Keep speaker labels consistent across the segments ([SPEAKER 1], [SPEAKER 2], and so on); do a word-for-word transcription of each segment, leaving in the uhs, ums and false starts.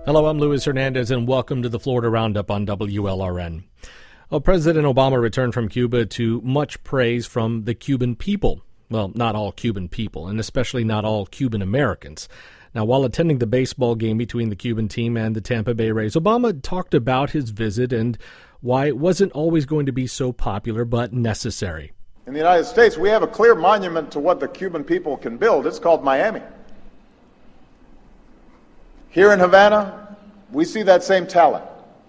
[SPEAKER 1] Hello, I'm Luis Hernandez, and welcome to the Florida Roundup on W L R N. Well, President Obama returned from Cuba to much praise from the Cuban people. Well, not all Cuban people, and especially not all Cuban Americans. Now, while attending the baseball game between the Cuban team and the Tampa Bay Rays, Obama talked about his visit and why it wasn't always going to be so popular, but necessary.
[SPEAKER 2] In the United States, we have a clear monument to what the Cuban people can build. It's called Miami. Here in Havana, we see that same talent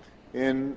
[SPEAKER 2] in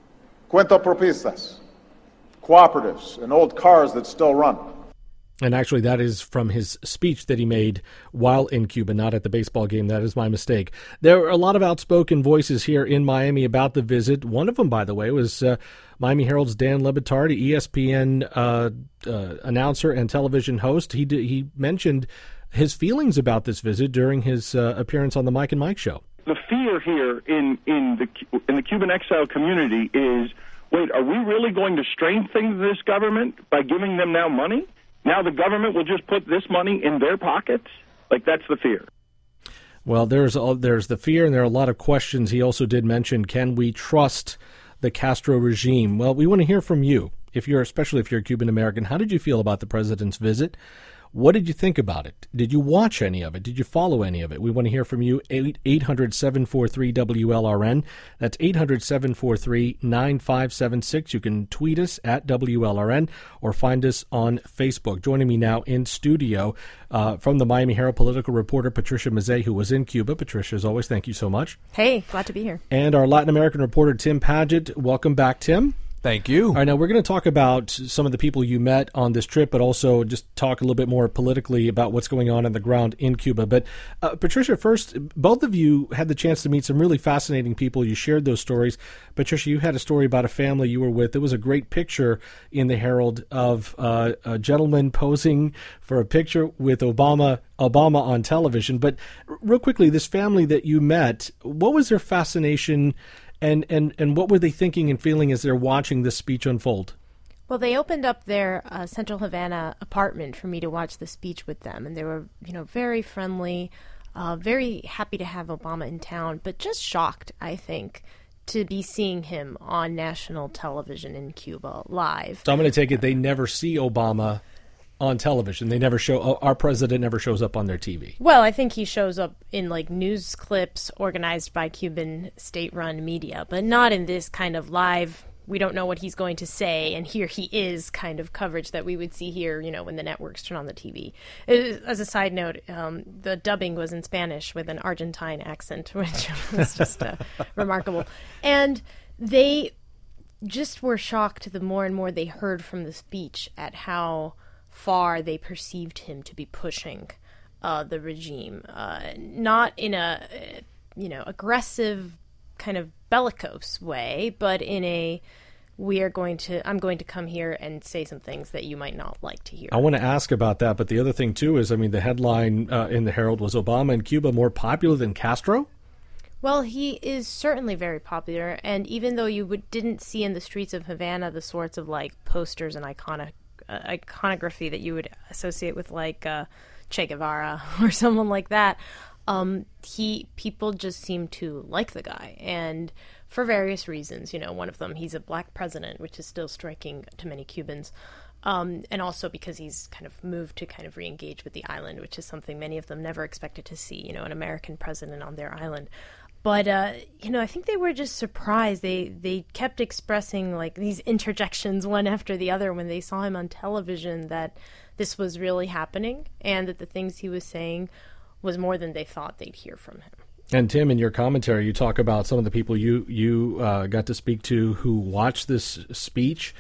[SPEAKER 2] cuentapropistas, cooperatives, and old cars that still run.
[SPEAKER 1] And actually, that is from his speech that he made while in Cuba, not at the baseball game. That is my mistake. There were a lot of outspoken voices here in Miami about the visit. One of them, by the way, was uh, Miami Herald's Dan Le Batard, E S P N uh, uh, announcer and television host. He did, he mentioned his feelings about this visit during his uh, appearance on the Mike and Mike show.
[SPEAKER 3] The fear here in, in the in the Cuban exile community is, wait, are we really going to strengthen this government by giving them now money? Now the government will just put this money in their pockets? Like, that's the fear.
[SPEAKER 1] Well, there's uh, there's the fear, and there are a lot of questions. He also did mention, can we trust the Castro regime? Well, we want to hear from you, if you're especially if you're a Cuban American. How did you feel about the president's visit? What did you think about it? Did you watch any of it? Did you follow any of it? We want to hear from you. eight hundred, seven four three, W L R N. That's eight hundred, seven four three, nine five seven six. You can tweet us at W L R N or find us on Facebook. Joining me now in studio uh, from the Miami Herald political reporter Patricia Mazzei, who was in Cuba. Patricia, as always, thank you so much.
[SPEAKER 4] Hey, glad to be here.
[SPEAKER 1] And our Latin American reporter Tim Padgett. Welcome back, Tim.
[SPEAKER 5] Thank you.
[SPEAKER 1] All right, now we're going to talk about some of the people you met on this trip, but also just talk a little bit more politically about what's going on on the ground in Cuba. But uh, Patricia, first, both of you had the chance to meet some really fascinating people. You shared those stories. Patricia, you had a story about a family you were with. There was a great picture in the Herald of uh, a gentleman posing for a picture with Obama Obama on television. But real quickly, this family that you met, what was their fascination? And, and and what were they thinking and feeling as they're watching this speech unfold?
[SPEAKER 4] Well, they opened up their uh, Central Havana apartment for me to watch the speech with them, and they were, you know, very friendly, uh, very happy to have Obama in town, but just shocked, I think, to be seeing him on national television in Cuba live.
[SPEAKER 1] So I'm going to take it they never see Obama on television. They never show, our president never shows up on their T V.
[SPEAKER 4] Well, I think he shows up in like news clips organized by Cuban state-run media, but not in this kind of live, we don't know what he's going to say, and here he is kind of coverage that we would see here, you know, when the networks turn on the T V. It, as a side note, um, the dubbing was in Spanish with an Argentine accent, which was just uh, remarkable. And they just were shocked the more and more they heard from the speech at how far they perceived him to be pushing uh, the regime, uh, not in a, uh, you know, aggressive kind of bellicose way, but in a, we are going to, I'm going to come here and say some things that you might not like to hear.
[SPEAKER 1] I want to ask about that, but the other thing too is, I mean, the headline uh, in the Herald was Obama in Cuba more popular than Castro?
[SPEAKER 4] Well, he is certainly very popular, and even though you would, didn't see in the streets of Havana the sorts of like posters and iconic Uh, iconography that you would associate with like uh, Che Guevara or someone like that, um, he people just seem to like the guy, and for various reasons. You know, one of them, he's a black president, which is still striking to many Cubans, um, and also because he's kind of moved to kind of re-engage with the island, which is something many of them never expected to see, you know, an American president on their island. But, uh, you know, I think they were just surprised. They they kept expressing, like, these interjections one after the other when they saw him on television that this was really happening and that the things he was saying was more than they thought they'd hear from him.
[SPEAKER 1] And, Tim, in your commentary, you talk about some of the people you, you uh, got to speak to who watched this speech,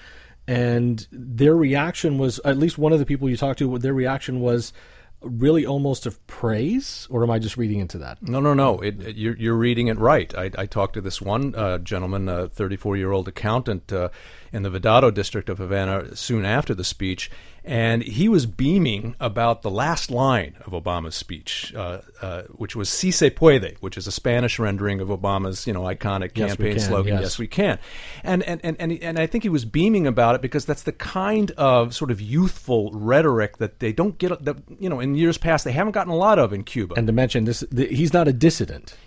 [SPEAKER 1] and their reaction was, at least one of the people you talked to, their reaction was really almost of praise, or am I just reading into that?
[SPEAKER 5] No, no, no. It, it, you're, you're reading it right. I, I talked to this one uh, gentleman, a thirty-four-year-old accountant uh, in the Vedado district of Havana soon after the speech, and he was beaming about the last line of Obama's speech, uh, uh, which was "Si se puede," which is a Spanish rendering of Obama's, you know, iconic
[SPEAKER 1] Yes,
[SPEAKER 5] campaign
[SPEAKER 1] we can,
[SPEAKER 5] slogan,
[SPEAKER 1] yes.
[SPEAKER 5] "Yes, we can." And and, and and and I think he was beaming about it because that's the kind of sort of youthful rhetoric that they don't get, that, you know, in years past they haven't gotten a lot of in Cuba.
[SPEAKER 1] And to mention this, the, he's not a dissident.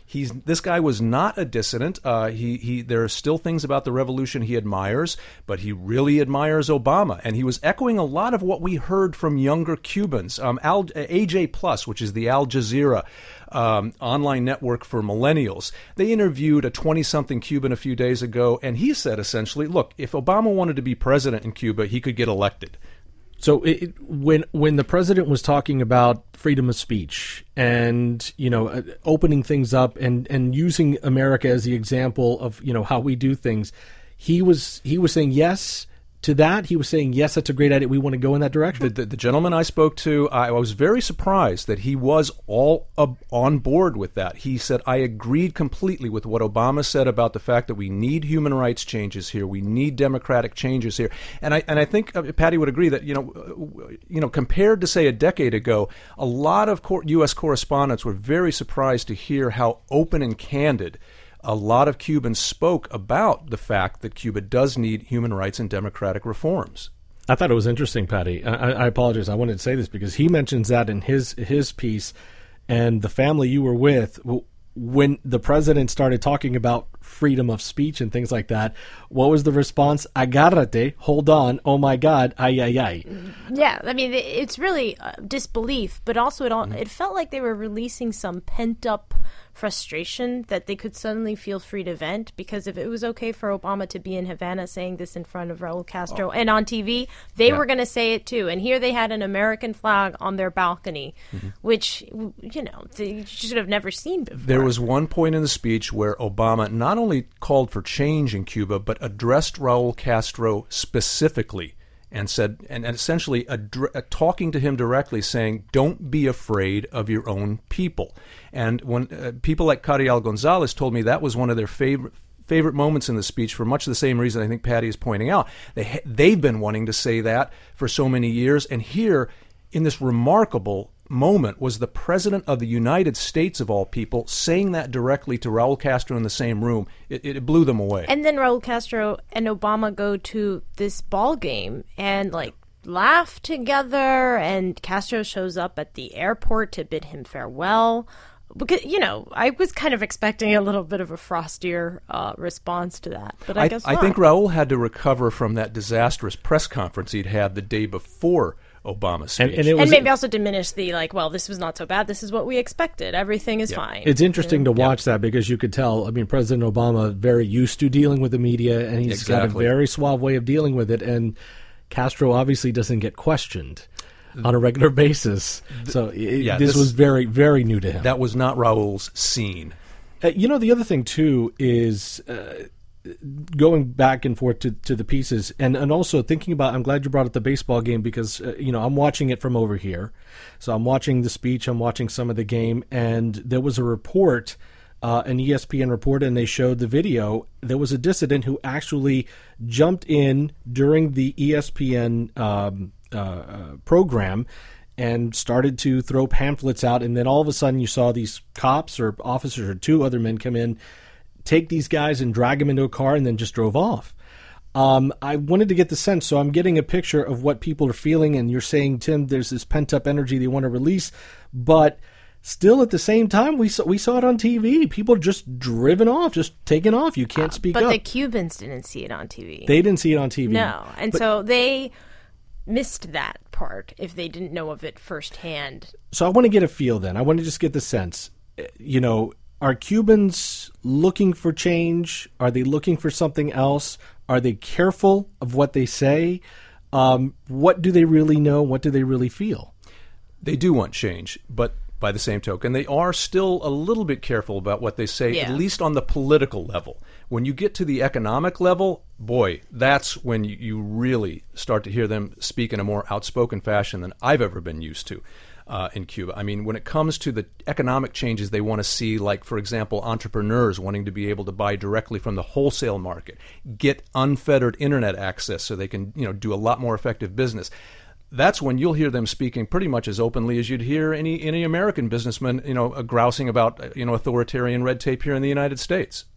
[SPEAKER 5] He's this guy was not a dissident. Uh, he he. There are still things about the revolution he admires, but he really admires Obama, and he was echoing a lot of what we heard from younger Cubans. Um, Al, A J Plus, which is the Al Jazeera um, online network for millennials, they interviewed a twenty-something Cuban a few days ago, and he said essentially, "Look, if Obama wanted to be president in Cuba, he could get elected."
[SPEAKER 1] So it, when when the president was talking about freedom of speech and, you know, opening things up and, and using America as the example of, you know, how we do things, he was he was saying yes to that. He was saying, yes, that's a great idea. We want to go in that direction.
[SPEAKER 5] The, the, the gentleman I spoke to, I, I was very surprised that he was all uh, on board with that. He said, I agreed completely with what Obama said about the fact that we need human rights changes here. We need democratic changes here. And I and I think uh, Patty would agree that, you know, uh, you know, compared to, say, a decade ago, a lot of cor- U S correspondents were very surprised to hear how open and candid a lot of Cubans spoke about the fact that Cuba does need human rights and democratic reforms.
[SPEAKER 1] I thought it was interesting, Patty. I, I apologize. I wanted to say this because he mentions that in his his piece, and the family you were with, when the president started talking about freedom of speech and things like that, what was the response? Agárrate, hold on, oh my God, ay, ay, ay.
[SPEAKER 4] Yeah, I mean, it's really uh, disbelief, but also it all, mm-hmm. it felt like they were releasing some pent-up frustration that they could suddenly feel free to vent, because if it was okay for Obama to be in Havana saying this in front of Raul Castro oh. and on T V, they yeah. were going to say it too. And here they had an American flag on their balcony, mm-hmm. which, you know, they should have never seen before.
[SPEAKER 5] There was one point in the speech where Obama not only called for change in Cuba, but addressed Raul Castro specifically and said, and essentially adre- uh, talking to him directly, saying, don't be afraid of your own people. And when uh, people like Carial Gonzalez told me that was one of their favorite favorite moments in the speech for much the same reason I think Patty is pointing out. They ha- they've been wanting to say that for so many years, and here in this remarkable moment was the President of the United States, of all people, saying that directly to Raul Castro in the same room. It, it blew them away.
[SPEAKER 4] And then Raul Castro and Obama go to this ball game and, like, laugh together, and Castro shows up at the airport to bid him farewell. Because, you know, I was kind of expecting a little bit of a frostier uh, response to that, but I, I guess not.
[SPEAKER 5] I think Raul had to recover from that disastrous press conference he'd had the day before Obama's speech.
[SPEAKER 1] And, and, it was,
[SPEAKER 4] and maybe also diminish the, like, well, this was not so bad. This is what we expected. Everything is yeah. fine.
[SPEAKER 1] It's interesting
[SPEAKER 4] you know?
[SPEAKER 1] to watch
[SPEAKER 5] yeah.
[SPEAKER 1] that because you could tell, I mean, President Obama very used to dealing with the media, and he's
[SPEAKER 5] exactly.
[SPEAKER 1] got a very suave way of dealing with it. And Castro obviously doesn't get questioned on a regular basis. So it,
[SPEAKER 5] yeah,
[SPEAKER 1] this,
[SPEAKER 5] this
[SPEAKER 1] was very, very new to him.
[SPEAKER 5] That was not Raul's scene.
[SPEAKER 1] Uh, you know, the other thing, too, is uh, going back and forth to, to the pieces, and, and also thinking about, I'm glad you brought up the baseball game because, uh, you know, I'm watching it from over here. So I'm watching the speech, I'm watching some of the game, and there was a report, uh, an E S P N report, and they showed the video. There was a dissident who actually jumped in during the E S P N um, uh, uh, program and started to throw pamphlets out, and then all of a sudden you saw these cops or officers or two other men come in, take these guys and drag them into a car, and then just drove off. Um, I wanted to get the sense, so I'm getting a picture of what people are feeling, and you're saying, Tim, there's this pent-up energy they want to release, but still at the same time, we saw, we saw it on T V. People are just driven off, just taken off. You can't
[SPEAKER 4] uh,
[SPEAKER 1] speak
[SPEAKER 4] but
[SPEAKER 1] up.
[SPEAKER 4] But the Cubans didn't see it on T V.
[SPEAKER 1] They didn't see it on T V.
[SPEAKER 4] No, and
[SPEAKER 1] but,
[SPEAKER 4] so they missed that part if they didn't know of it firsthand.
[SPEAKER 1] So I want to get a feel then. I want to just get the sense, you know, are Cubans looking for change? Are they looking for something else? Are they careful of what they say? Um, what do they really know? What do they really feel?
[SPEAKER 5] They do want change, but by the same token, they are still a little bit careful about what they say,
[SPEAKER 4] yeah.
[SPEAKER 5] at least on the political level. When you get to the economic level, boy, that's when you, you really start to hear them speak in a more outspoken fashion than I've ever been used to. Uh, in Cuba. I mean, when it comes to the economic changes they want to see, like, for example, entrepreneurs wanting to be able to buy directly from the wholesale market, get unfettered internet access so they can, you know, do a lot more effective business. That's when you'll hear them speaking pretty much as openly as you'd hear any any American businessman, you know, uh, grousing about, you know, authoritarian red tape here in the United States.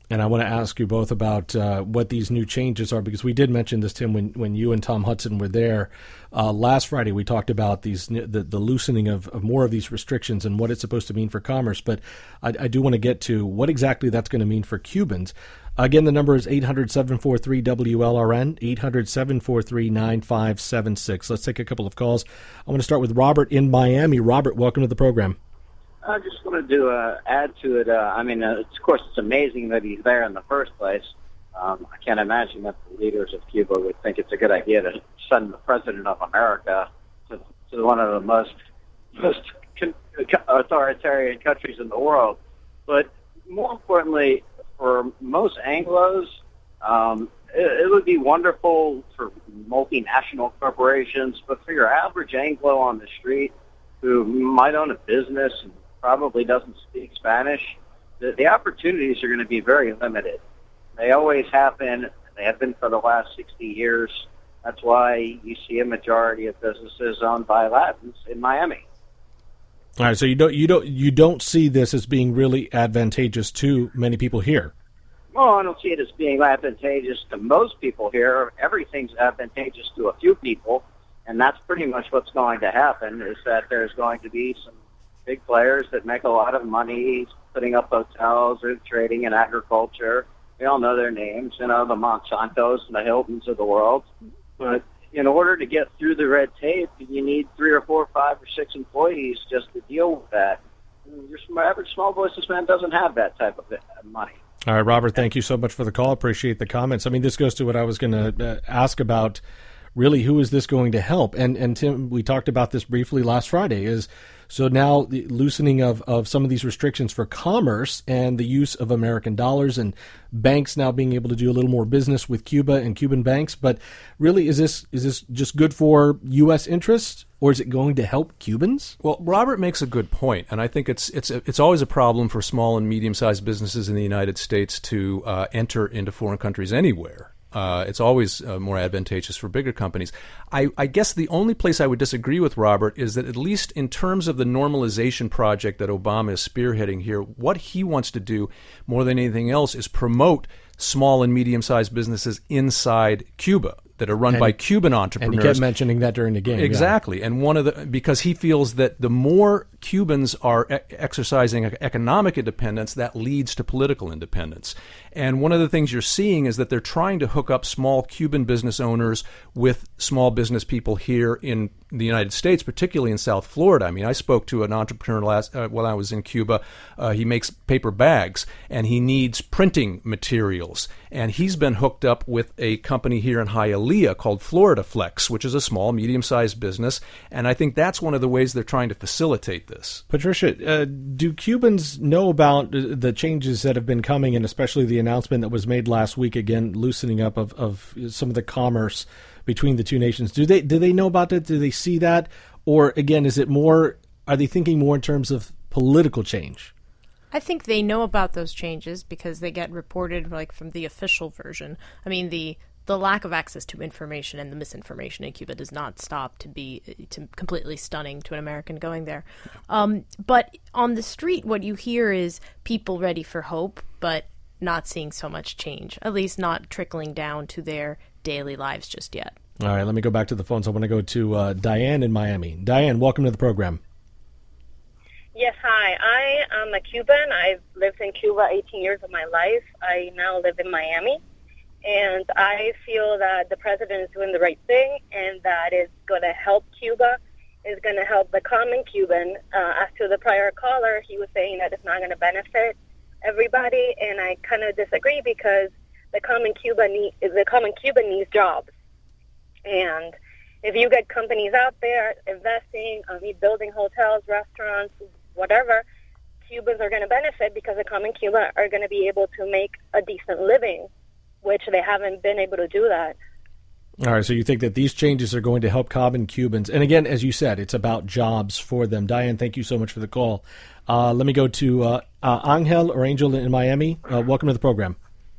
[SPEAKER 1] And I want to ask you both about uh, what these new changes are, because we did mention this, Tim, when, when you and Tom Hudson were there. Uh, last Friday, we talked about these the, the loosening of, of more of these restrictions and what it's supposed to mean for commerce. But I, I do want to get to what exactly that's going to mean for Cubans. Again, the number is eight hundred, seven four three, W L R N, eight hundred, seven four three, nine five seven six. Let's take a couple of calls. I want to start with Robert in Miami. Robert, welcome to the program.
[SPEAKER 6] I just wanted to uh, add to it. Uh, I mean, uh, of course, it's amazing that he's there in the first place. Um, I can't imagine that the leaders of Cuba would think it's a good idea to send the president of America to, to one of the most, most con- authoritarian countries in the world. But more importantly, for most Anglos, um, it, it would be wonderful for multinational corporations, but for your average Anglo on the street who might own a business and probably doesn't speak Spanish, the, the opportunities are going to be very limited. They always have been. They have been for the last sixty years. That's why you see a majority of businesses owned by Latins in Miami.
[SPEAKER 1] All right, so you don't you don't you don't see this as being really advantageous to many people here.
[SPEAKER 6] Well, I don't see it as being advantageous to most people here. Everything's advantageous to a few people, and that's pretty much what's going to happen. Is that there's going to be some big players that make a lot of money putting up hotels or trading in agriculture. We all know their names, you know, the Monsantos and the Hiltons of the world. But in order to get through the red tape, you need three or four, five or six employees just to deal with that. Your average small businessman doesn't have that type of money.
[SPEAKER 1] All right, Robert, thank you so much for the call. Appreciate the comments. I mean, this goes to what I was going to uh, ask about. Really, who is this going to help? And, and Tim, we talked about this briefly last Friday, is so now the loosening of, of some of these restrictions for commerce and the use of American dollars and banks now being able to do a little more business with Cuba and Cuban banks. But really, is this is this just good for U S interests, or is it going to help Cubans?
[SPEAKER 5] Well, Robert makes a good point, and I think it's it's it's always a problem for small and medium-sized businesses in the United States to uh, enter into foreign countries anywhere. Uh, it's always uh, more advantageous for bigger companies. I, I guess the only place I would disagree with Robert is that, at least in terms of the normalization project that Obama is spearheading here, what he wants to do more than anything else is promote small and medium-sized businesses inside Cuba that are run
[SPEAKER 1] and,
[SPEAKER 5] by Cuban entrepreneurs.
[SPEAKER 1] And he kept mentioning that during the game.
[SPEAKER 5] Exactly.
[SPEAKER 1] Yeah.
[SPEAKER 5] And one of the, because he feels that the more Cubans are e- exercising economic independence, that leads to political independence. And one of the things you're seeing is that they're trying to hook up small Cuban business owners with small business people here in the United States, particularly in South Florida. I mean, I spoke to an entrepreneur last uh, while I was in Cuba. Uh, he makes paper bags, and he needs printing materials. And he's been hooked up with a company here in Hialeah called Florida Flex, which is a small, medium-sized business. And I think that's one of the ways they're trying to facilitate this.
[SPEAKER 1] Patricia, uh, do Cubans know about the changes that have been coming, and especially the announcement that was made last week, again, loosening up of, of some of the commerce between the two nations? Do they do they know about it? Do they see that? Or, again, is it more, are they thinking more in terms of political change?
[SPEAKER 4] I think they know about those changes because they get reported like from the official version. I mean, the the lack of access to information and the misinformation in Cuba does not stop to be to completely stunning to an American going there. Um, but on the street, what you hear is people ready for hope, but not seeing so much change, at least not trickling down to their daily lives just yet.
[SPEAKER 1] All right, let me go back to the phones. I want to go to uh, Diane in Miami. Diane, welcome to the program.
[SPEAKER 7] Yes, hi. I am a Cuban. I've lived in Cuba eighteen years of my life. I now live in Miami. And I feel that the president is doing the right thing and that it's going to help Cuba, is going to help the common Cuban. Uh, as to the prior caller, he was saying that it's not going to benefit everybody, and I kind of disagree because the common Cuban need, the common Cuban needs jobs. And if you get companies out there investing, I mean, building hotels, restaurants, whatever, Cubans are going to benefit because the common Cuban are going to be able to make a decent living, which they haven't been able to do that.
[SPEAKER 1] All right, so you think that these changes are going to help common Cubans. And again, as you said, it's about jobs for them. Diane, thank you so much for the call. Uh, let me go to uh, uh, Angel or Angel in Miami. Uh, welcome to the program.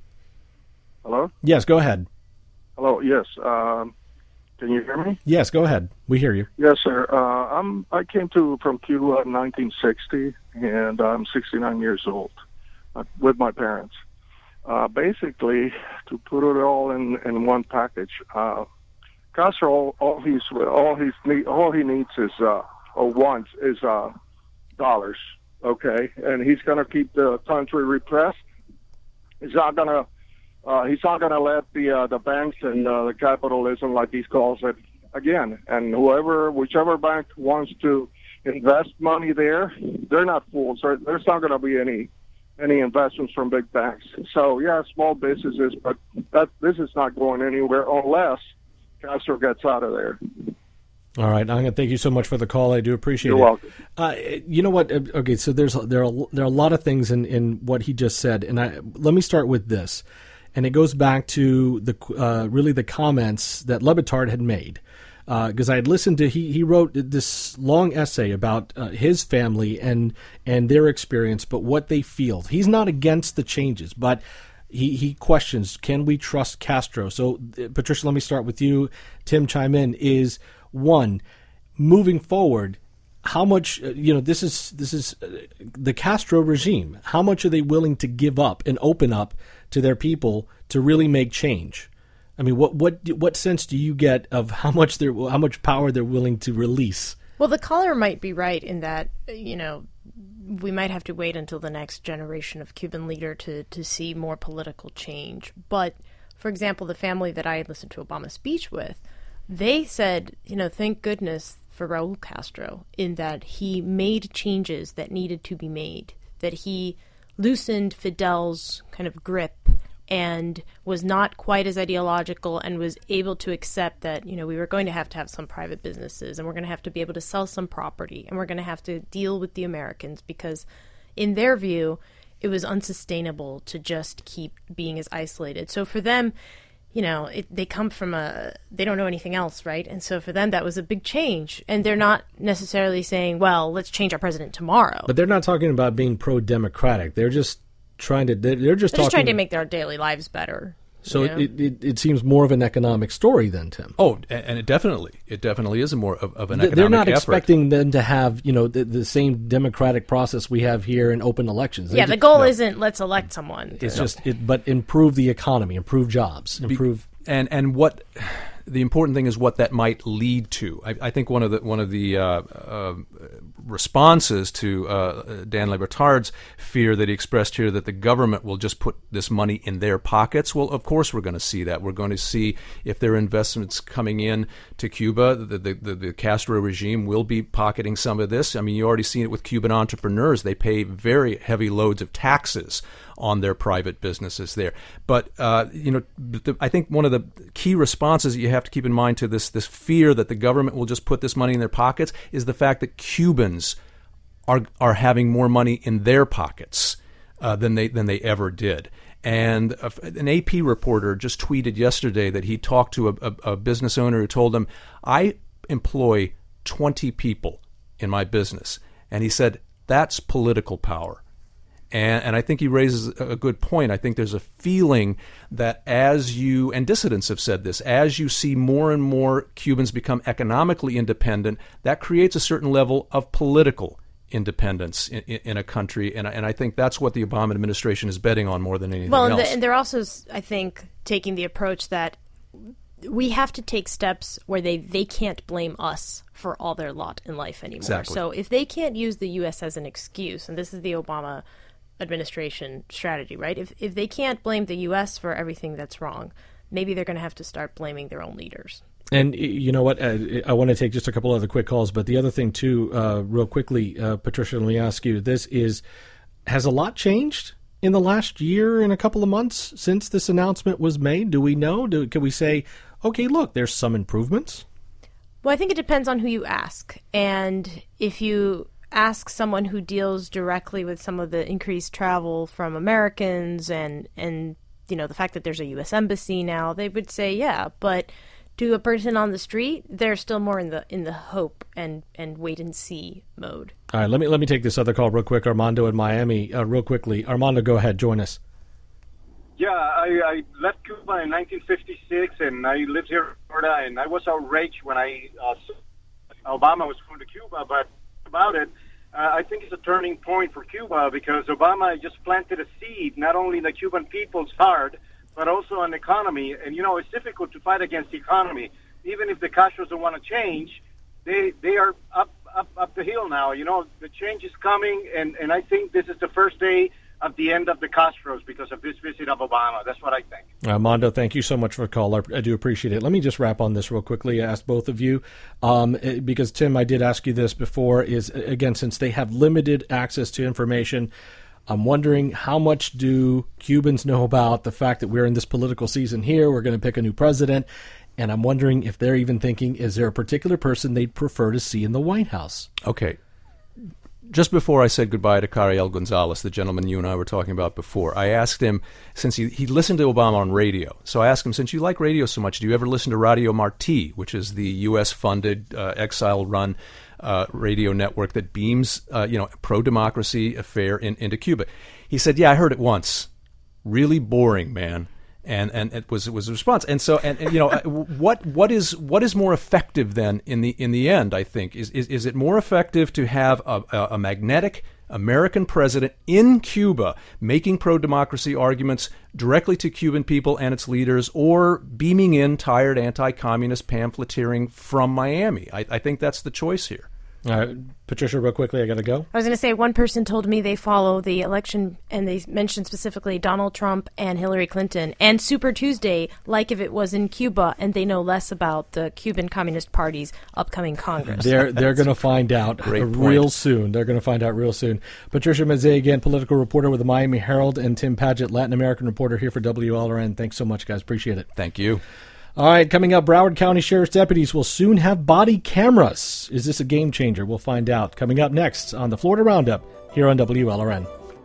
[SPEAKER 8] Hello?
[SPEAKER 1] Yes, go ahead.
[SPEAKER 8] Hello, yes. Um, can you hear me?
[SPEAKER 1] Yes, go ahead. We hear you.
[SPEAKER 8] Yes, sir. Uh, I'm, I came to from Cuba in nineteen sixty, and I'm sixty-nine years old uh, with my parents. uh, basically, to put it all in, in one package, uh, Castro, all, all he's all he's need, all he needs is uh, or wants is uh, dollars. Okay, and he's going to keep the country repressed. He's not going to. Uh, he's not going to let the uh, the banks and uh, the capitalism, like he calls it, again. And whoever, whichever bank wants to invest money there, they're not fools. There, there's not going to be any any investments from big banks. So yeah, small businesses, but that this is not going anywhere unless Castro gets out of there.
[SPEAKER 1] All right, I'm going to thank you so much for the call. I do appreciate
[SPEAKER 8] You're
[SPEAKER 1] it.
[SPEAKER 8] You're welcome.
[SPEAKER 1] Uh, you know what? Okay, so there's there are there are a lot of things in, in what he just said, and I let me start with this, and it goes back to the uh, really the comments that Le Batard had made, because uh, I had listened to he he wrote this long essay about uh, his family and and their experience, but what they feel. He's not against the changes, but he he questions, can we trust Castro? So Patricia, let me start with you. Tim, chime in. Is one, moving forward, how much, you know, this is this is the Castro regime. How much are they willing to give up and open up to their people to really make change? I mean, what what what sense do you get of how much they're how much power they're willing to release?
[SPEAKER 4] Well, the caller might be right in that, you know, we might have to wait until the next generation of Cuban leader to to see more political change. But, for example, the family that I listened to Obama's speech with, they said, you know, thank goodness for Raul Castro in that he made changes that needed to be made, that he loosened Fidel's kind of grip and was not quite as ideological and was able to accept that, you know, we were going to have to have some private businesses and we're going to have to be able to sell some property and we're going to have to deal with the Americans because in their view, it was unsustainable to just keep being as isolated. So for them, you know, it, they come from a, they don't know anything else, right? And so for them, that was a big change. And they're not necessarily saying, well, let's change our president tomorrow.
[SPEAKER 1] But they're not talking about being pro-democratic. They're just trying to, they're just
[SPEAKER 4] they're
[SPEAKER 1] talking.
[SPEAKER 4] just trying to make their daily lives better.
[SPEAKER 1] So
[SPEAKER 4] you know?
[SPEAKER 1] it, it it seems more of an economic story than Tim.
[SPEAKER 5] Oh, and it definitely, it definitely is a more of, of an
[SPEAKER 1] They're
[SPEAKER 5] economic
[SPEAKER 1] not
[SPEAKER 5] effort.
[SPEAKER 1] expecting them to have, you know, the, the same democratic process we have here in open elections. They
[SPEAKER 4] yeah,
[SPEAKER 1] just,
[SPEAKER 4] the goal
[SPEAKER 1] no.
[SPEAKER 4] isn't let's elect someone.
[SPEAKER 1] It's just, it, but improve the economy, improve jobs, improve.
[SPEAKER 5] Be, and and what the important thing is what that might lead to. I, I think one of the one of the uh, uh, responses to uh, Dan Le Batard's fear that he expressed here that the government will just put this money in their pockets. Well, of course we're going to see that. We're going to see if there are investments coming in to Cuba. The, the, the, the Castro regime will be pocketing some of this. I mean, you already seen it with Cuban entrepreneurs. They pay very heavy loads of taxes on their private businesses there. But, uh, you know, the, I think one of the key responses that you have to keep in mind to this this fear that the government will just put this money in their pockets is the fact that Cubans are are having more money in their pockets uh, than they than they ever did. And uh, an A P reporter just tweeted yesterday that he talked to a, a, a business owner who told him, I employ twenty people in my business. And he said, that's political power. And, and I think he raises a good point. I think there's a feeling that as you, and dissidents have said this, as you see more and more Cubans become economically independent, that creates a certain level of political independence in, in a country. And, and I think that's what the Obama administration is betting on more than anything
[SPEAKER 4] well,
[SPEAKER 5] else.
[SPEAKER 4] Well, and, and they're also, I think, taking the approach that we have to take steps where they, they can't blame us for all their lot in life anymore.
[SPEAKER 5] Exactly.
[SPEAKER 4] So if they can't use the U S as an excuse, and this is the Obama administration strategy, right? If if they can't blame the U S for everything that's wrong, maybe they're going to have to start blaming their own leaders.
[SPEAKER 1] And you know what? Uh, I want to take just a couple other quick calls, but the other thing too, uh, real quickly, uh, Patricia, let me ask you, this is, has a lot changed in the last year and a couple of months since this announcement was made? Do we know? Do, can we say, okay, look, there's some improvements?
[SPEAKER 4] Well, I think it depends on who you ask. And if you ask someone who deals directly with some of the increased travel from Americans and, and you know, the fact that there's a U S embassy now, they would say, yeah. But to a person on the street, they're still more in the in the hope and, and wait and see mode.
[SPEAKER 1] All right, let me let me take this other call real quick. Armando in Miami, uh, real quickly. Armando, go ahead. Join us.
[SPEAKER 9] Yeah, I, I left Cuba in nineteen fifty-six, and I lived here in Florida, and I was outraged when I uh, Obama was going to Cuba, but about it, uh, I think it's a turning point for Cuba because Obama just planted a seed, not only in the Cuban people's heart, but also on the economy. And, you know, it's difficult to fight against the economy. Even if the Castros don't want to change, they they are up, up, up the hill now. You know, the change is coming, and, and I think this is the first day of the end of the Castros because of this visit of Obama. That's what I think.
[SPEAKER 1] Armando, thank you so much for the call. I, I do appreciate it. Let me just wrap on this real quickly. I asked both of you, um, because, Tim, I did ask you this before, is, again, since they have limited access to information, I'm wondering how much do Cubans know about the fact that we're in this political season here, we're going to pick a new president, and I'm wondering if they're even thinking, is there a particular person they'd prefer to see in the White House?
[SPEAKER 5] Okay. Just before I said goodbye to Cariel Gonzalez, the gentleman you and I were talking about before, I asked him, since he, he listened to Obama on radio, so I asked him, since you like radio so much, do you ever listen to Radio Marti, which is the U S-funded, uh, exile-run uh, radio network that beams, uh, you know, pro-democracy affair in, into Cuba? He said, yeah, I heard it once. Really boring, man. And and it was it was a response. And so and, and you know what what is what is more effective then in the in the end, I think is is, is it more effective to have a, a, a magnetic American president in Cuba making pro-democracy arguments directly to Cuban people and its leaders, or beaming in tired anti-communist pamphleteering from Miami? I, I think that's the choice here.
[SPEAKER 1] All right, Patricia, real quickly, I got to go.
[SPEAKER 4] I was going to say, one person told me they follow the election, and they mentioned specifically Donald Trump and Hillary Clinton and Super Tuesday, like if it was in Cuba, and they know less about the Cuban Communist Party's upcoming Congress.
[SPEAKER 1] They're they're going to find out real soon. They're going to find out real soon. Patricia Mazzei, again, political reporter with the Miami Herald, and Tim Padgett, Latin American reporter here for W L R N. Thanks so much, guys. Appreciate it.
[SPEAKER 5] Thank you.
[SPEAKER 1] All right, coming up, Broward County Sheriff's deputies will soon have body cameras. Is this a game changer? We'll find out. Coming up next on the Florida Roundup here on W L R N.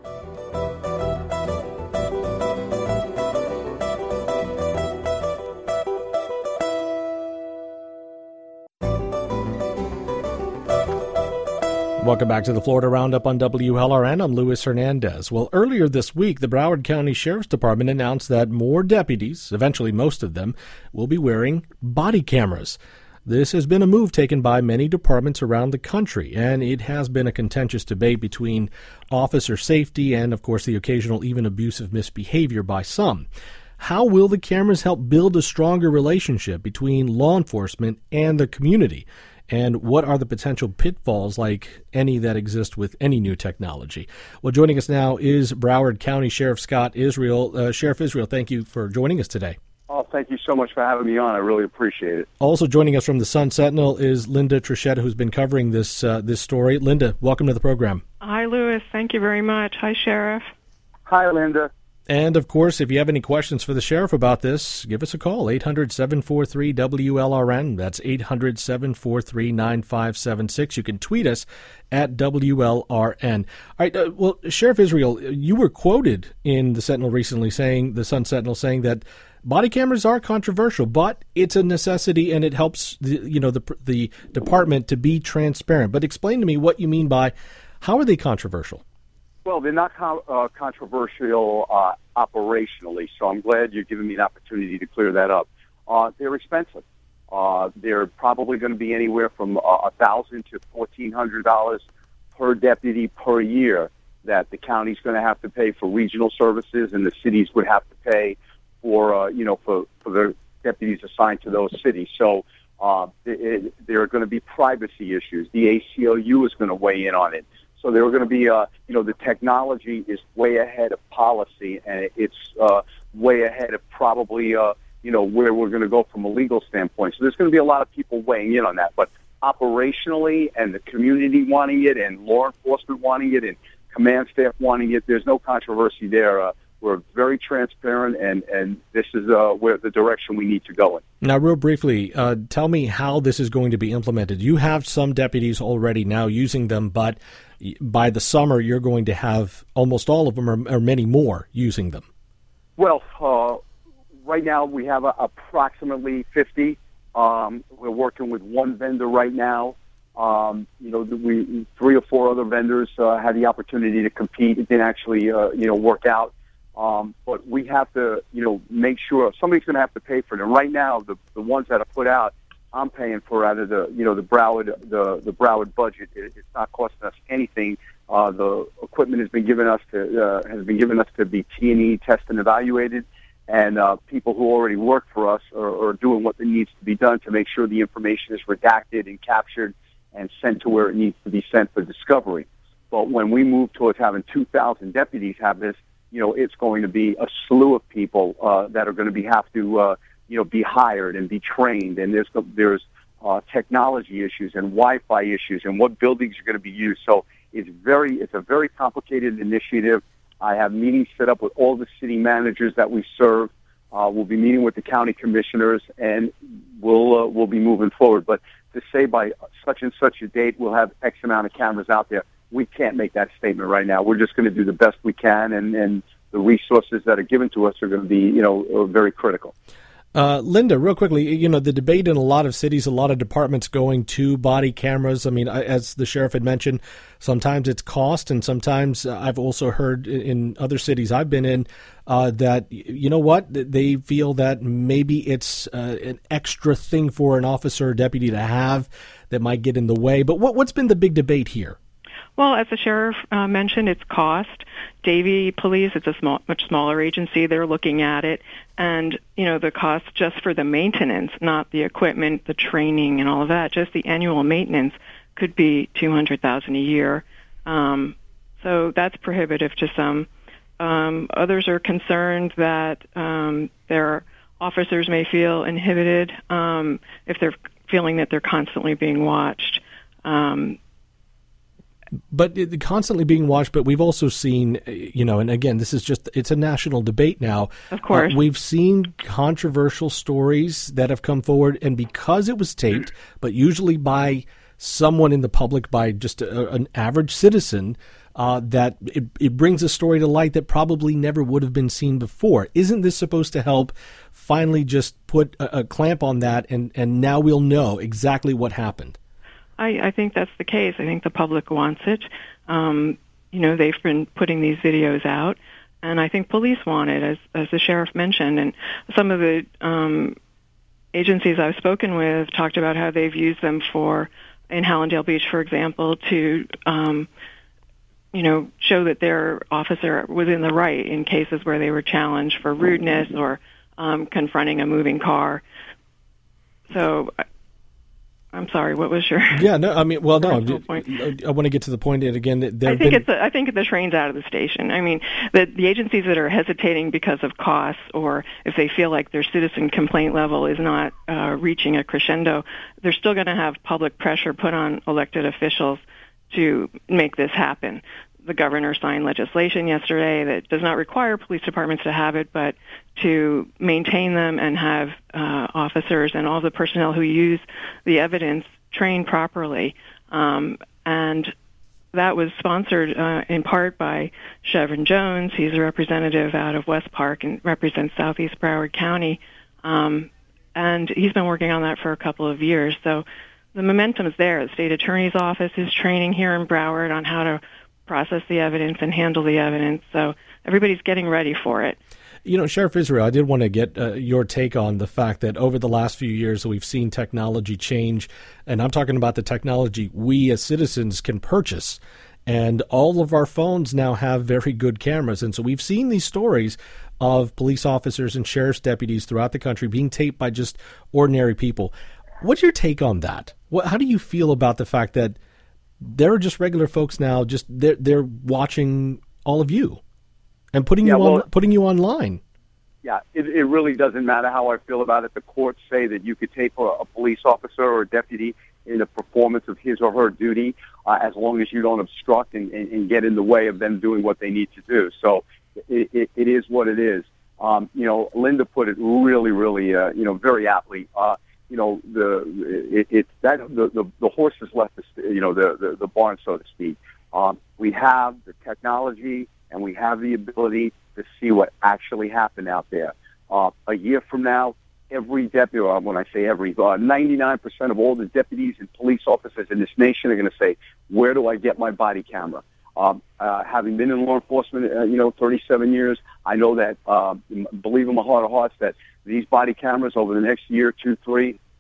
[SPEAKER 1] Welcome back to the Florida Roundup on W L R N. I'm Luis Hernandez. Well, earlier this week, the Broward County Sheriff's Department announced that more deputies, eventually most of them, will be wearing body cameras. This has been a move taken by many departments around the country, and it has been a contentious debate between officer safety and, of course, the occasional even abusive misbehavior by some. How will the cameras help build a stronger relationship between law enforcement and the community? And what are the potential pitfalls, like any that exist with any new technology? Well, joining us now is Broward County Sheriff Scott Israel. Uh, Sheriff Israel, thank you for joining us today.
[SPEAKER 10] Oh, thank you so much for having me on. I really appreciate it.
[SPEAKER 1] Also joining us from the Sun Sentinel is Linda Trichetta, who's been covering this uh, this story. Linda, welcome to the program.
[SPEAKER 11] Hi, Louis. Thank you very much. Hi, Sheriff.
[SPEAKER 10] Hi, Linda.
[SPEAKER 1] And, of course, if you have any questions for the sheriff about this, give us a call, eight hundred, seven four three, W L R N. That's eight hundred, seven four three, nine five seven six. You can tweet us at W L R N. All right, uh, well, Sheriff Israel, you were quoted in the Sentinel recently saying, the Sun Sentinel saying that body cameras are controversial, but it's a necessity and it helps the, you know, the the department to be transparent. But explain to me what you mean by how are they controversial?
[SPEAKER 10] Well, they're not co- uh, controversial uh, operationally, so I'm glad you're giving me an opportunity to clear that up. Uh, they're expensive. Uh, they're probably going to be anywhere from uh, one thousand dollars to fourteen hundred dollars per deputy per year that the county's going to have to pay for regional services, and the cities would have to pay for, uh, you know, for, for the deputies assigned to those cities. So uh, it, there are going to be privacy issues. The A C L U is going to weigh in on it. So there are going to be, uh, you know, the technology is way ahead of policy, and it's uh, way ahead of probably, uh, you know, where we're going to go from a legal standpoint. So there's going to be a lot of people weighing in on that. But operationally, and the community wanting it, and law enforcement wanting it, and command staff wanting it, there's no controversy there. Uh, we're very transparent, and, and this is uh, where the direction we need to go in.
[SPEAKER 1] Now, real briefly, uh, tell me how this is going to be implemented. You have some deputies already now using them, but by the summer, you're going to have almost all of them or, or many more using them.
[SPEAKER 10] Well, uh, right now we have uh, approximately fifty. Um, we're working with one vendor right now. Um, you know, we three or four other vendors uh, had the opportunity to compete. It didn't actually, uh, you know, work out. Um, but we have to, you know, make sure somebody's going to have to pay for them. Right now, the the ones that are put out, I'm paying for out of the, you know, the Broward, the, the Broward budget. It, it's not costing us anything. Uh, the equipment has been given us to, uh, has been given us to be T and E tested and evaluated. And uh, people who already work for us are, are doing what needs to be done to make sure the information is redacted and captured and sent to where it needs to be sent for discovery. But when we move towards having two thousand deputies have this, you know, it's going to be a slew of people uh, that are going to be have to, uh, you know, be hired and be trained. And there's there's uh, technology issues and Wi-Fi issues and what buildings are going to be used. So it's very it's a very complicated initiative. I have meetings set up with all the city managers that we serve. Uh, we'll be meeting with the county commissioners, and we'll uh, we'll be moving forward. But to say by such and such a date we'll have X amount of cameras out there, we can't make that statement right now. We're just going to do the best we can, and, and the resources that are given to us are going to be, you know, very critical.
[SPEAKER 1] Uh, Linda, real quickly, you know, the debate in a lot of cities, a lot of departments going to body cameras. I mean, as the sheriff had mentioned, sometimes it's cost, and sometimes I've also heard in other cities I've been in uh, that, you know what, they feel that maybe it's uh, an extra thing for an officer or deputy to have that might get in the way. But what, what's been the big debate here?
[SPEAKER 11] Well, as the sheriff uh, mentioned, it's cost. Davie Police, it's a small, much smaller agency. They're looking at it. And, you know, the cost just for the maintenance, not the equipment, the training and all of that, just the annual maintenance could be two hundred thousand dollars a year. Um, so that's prohibitive to some. Um, others are concerned that um, their officers may feel inhibited um, if they're feeling that they're constantly being watched. Um
[SPEAKER 1] But it, constantly being watched, but we've also seen, you know, and again, this is just, it's a national debate now.
[SPEAKER 11] Of course.
[SPEAKER 1] Uh, we've seen controversial stories that have come forward, and because it was taped, but usually by someone in the public, by just a, an average citizen, uh, that it, it brings a story to light that probably never would have been seen before. Isn't this supposed to help finally just put a, a clamp on that, and, and now we'll know exactly what happened?
[SPEAKER 11] I, I think that's the case. I think the public wants it. Um, you know, they've been putting these videos out, and I think police want it, as as the sheriff mentioned. And some of the um, agencies I've spoken with talked about how they've used them for, in Hallandale Beach, for example, to, um, you know, show that their officer was in the right in cases where they were challenged for rudeness or um, confronting a moving car. So I'm sorry, what was your...
[SPEAKER 1] Yeah, no, I mean, well, no,
[SPEAKER 11] point?
[SPEAKER 1] I want to get to the point that, again, there
[SPEAKER 11] I think
[SPEAKER 1] been...
[SPEAKER 11] it's a, I think the train's out of the station. I mean, the, the agencies that are hesitating because of costs, or if they feel like their citizen complaint level is not uh, reaching a crescendo, they're still going to have public pressure put on elected officials to make this happen. The governor signed legislation yesterday that does not require police departments to have it, but to maintain them and have uh, officers and all the personnel who use the evidence trained properly. Um, and that was sponsored uh, in part by Chevron Jones. He's a representative out of West Park and represents Southeast Broward County. Um, and he's been working on that for a couple of years. So the momentum is there. The state attorney's office is training here in Broward on how to process the evidence and handle the evidence. So everybody's getting ready for it.
[SPEAKER 1] You know, Sheriff Israel, I did want to get uh, your take on the fact that over the last few years we've seen technology change, and I'm talking about the technology we as citizens can purchase. And all of our phones now have very good cameras. And so we've seen these stories of police officers and sheriff's deputies throughout the country being taped by just ordinary people. What's your take on that? What, how do you feel about the fact that there are just regular folks now, just they're, they're watching all of you and putting
[SPEAKER 10] yeah,
[SPEAKER 1] you
[SPEAKER 10] well,
[SPEAKER 1] on putting you online?
[SPEAKER 10] Yeah, it, it really doesn't matter how I feel about it. The courts say that you could tape a, a police officer or a deputy in the performance of his or her duty, uh, as long as you don't obstruct and, and, and get in the way of them doing what they need to do. So it, it, it is what it is. Um, you know, Linda put it really, really, uh, you know, very aptly. Uh, you know, the it, it's that the, the the horse has left the you know the, the the barn, so to speak. Um, we have the technology and we have the ability to see what actually happened out there. Uh, a year from now, every deputy, or when I say every, uh, ninety-nine percent of all the deputies and police officers in this nation are going to say, "Where do I get my body camera?" Um, uh, having been in law enforcement, uh, you know, thirty-seven years, I know that, uh, believe in my heart of hearts, that these body cameras over the next year, two, three,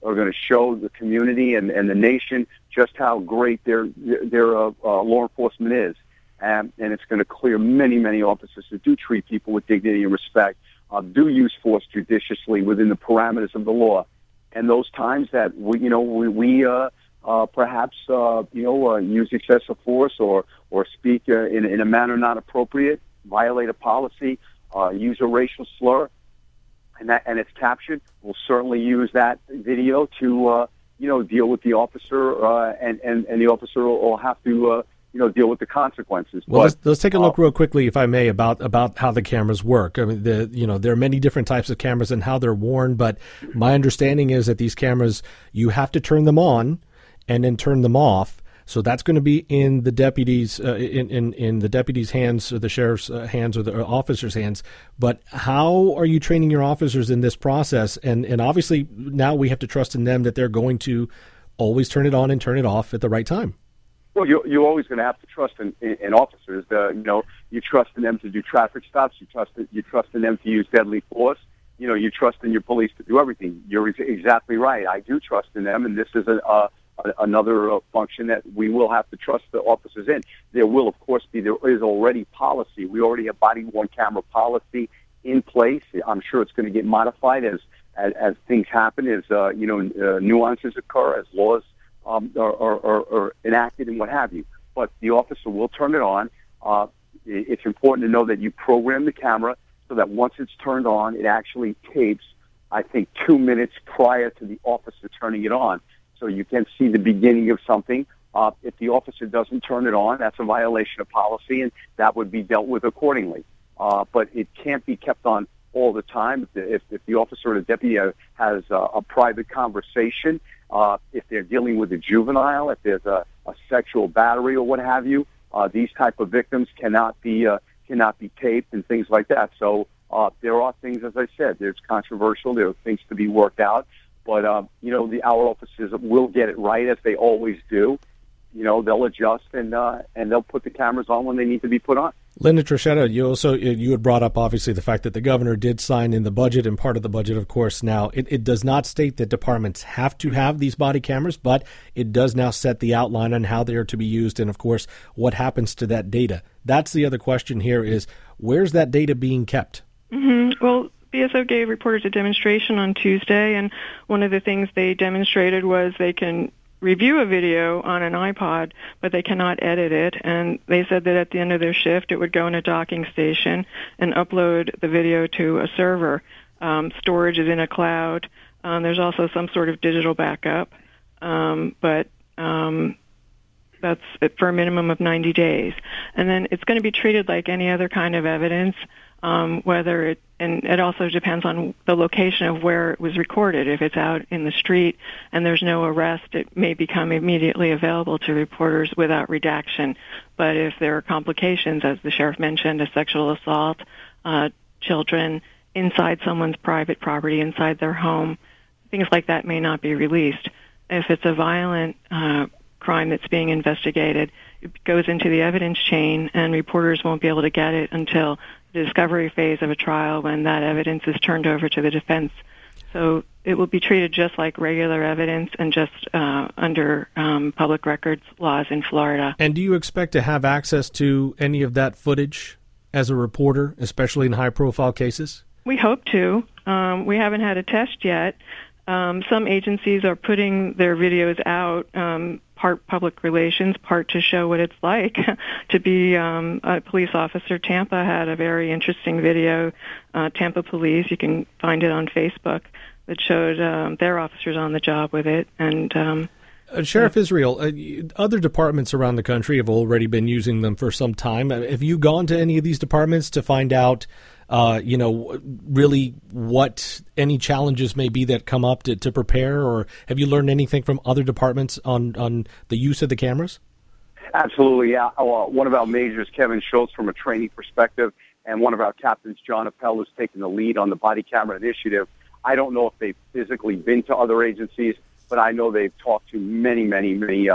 [SPEAKER 10] are going to show the community and, and the nation just how great their their uh, uh, law enforcement is. And, and it's going to clear many, many officers who do treat people with dignity and respect, uh, do use force judiciously within the parameters of the law. And those times that we, you know, we, we uh, uh, perhaps, uh, you know, uh, use excessive force or, or speak uh, in, in a manner not appropriate, violate a policy, uh, use a racial slur, and that and it's captured, we'll certainly use that video to, uh, you know, deal with the officer, uh, and, and, and the officer will, will have to, uh, you know, deal with the consequences.
[SPEAKER 1] Well,
[SPEAKER 10] but,
[SPEAKER 1] let's, let's take a look
[SPEAKER 10] uh,
[SPEAKER 1] real quickly, if I may, about about how the cameras work. I mean, the you know there are many different types of cameras and how they're worn, but my understanding is that these cameras, you have to turn them on and then turn them off. So that's going to be in the deputies' uh, in, in in the deputies' hands, or the sheriff's uh, hands, or the officers' hands. But how are you training your officers in this process? And and obviously now we have to trust in them that they're going to always turn it on and turn it off at the right time.
[SPEAKER 10] Well, you, you're always going to have to trust in, in, in officers. The, you know, you trust in them to do traffic stops. You trust you trust in them to use deadly force. You know, you trust in your police to do everything. You're ex- exactly right. I do trust in them, and this is a, a, a another uh, function that we will have to trust the officers in. There will, of course, be there is already policy. We already have body-worn camera policy in place. I'm sure it's going to get modified as as, as things happen, as uh, you know, uh, nuances occur, as laws Um, or, or, or, or enacted and what have you. But the officer will turn it on. Uh, it's important to know that you program the camera so that once it's turned on, it actually tapes, I think, two minutes prior to the officer turning it on. So you can see the beginning of something. Uh, if the officer doesn't turn it on, that's a violation of policy, and that would be dealt with accordingly. Uh, but it can't be kept on all the time. If the, if, if the officer or the deputy has a, a private conversation, Uh, if they're dealing with a juvenile, if there's a, a sexual battery or what have you, uh, these type of victims cannot be uh, cannot be taped and things like that. So uh, there are things, as I said, there's controversial. There are things to be worked out, but um, you know, the our officers will get it right, as they always do. You know, they'll adjust and uh, and they'll put the cameras on when they need to be put on.
[SPEAKER 1] Linda Trechetto, you also you had brought up obviously the fact that the governor did sign in the budget, and part of the budget, of course, now it, it does not state that departments have to have these body cameras, but it does now set the outline on how they are to be used, and of course, what happens to that data. That's the other question here: is where's that data being kept?
[SPEAKER 11] Mm-hmm. Well, B S O gave reporters a demonstration on Tuesday, and one of the things they demonstrated was they can review a video on an iPod, but they cannot edit it. And they said that at the end of their shift, it would go in a docking station and upload the video to a server. Um, storage is in a cloud. Um, there's also some sort of digital backup, um, but um, that's for a minimum of ninety days. And then it's going to be treated like any other kind of evidence. Um, whether it, and it also depends on the location of where it was recorded. If it's out in the street and there's no arrest, it may become immediately available to reporters without redaction. But if there are complications, as the sheriff mentioned, a sexual assault, uh, children inside someone's private property, inside their home, things like that may not be released. If it's a violent uh, crime that's being investigated, it goes into the evidence chain, and reporters won't be able to get it until the discovery phase of a trial, when that evidence is turned over to the defense. So it will be treated just like regular evidence and just uh, under um, public records laws in Florida.
[SPEAKER 1] And do you expect to have access to any of that footage as a reporter, especially in high-profile cases?
[SPEAKER 11] We hope to. Um, we haven't had a test yet. Um, some agencies are putting their videos out, um, part public relations, part to show what it's like to be um, a police officer. Tampa had a very interesting video, uh, Tampa Police, you can find it on Facebook, that showed um, their officers on the job with it. And um,
[SPEAKER 1] uh, Sheriff Israel, uh, other departments around the country have already been using them for some time. Have you gone to any of these departments to find out Uh, you know, really what any challenges may be that come up to, to prepare, or have you learned anything from other departments on, on the use of the cameras?
[SPEAKER 10] Absolutely, yeah. Uh, one of our majors, Kevin Schultz, from a training perspective, and one of our captains, John Appel, who's taken the lead on the body camera initiative. I don't know if they've physically been to other agencies, but I know they've talked to many, many, many uh,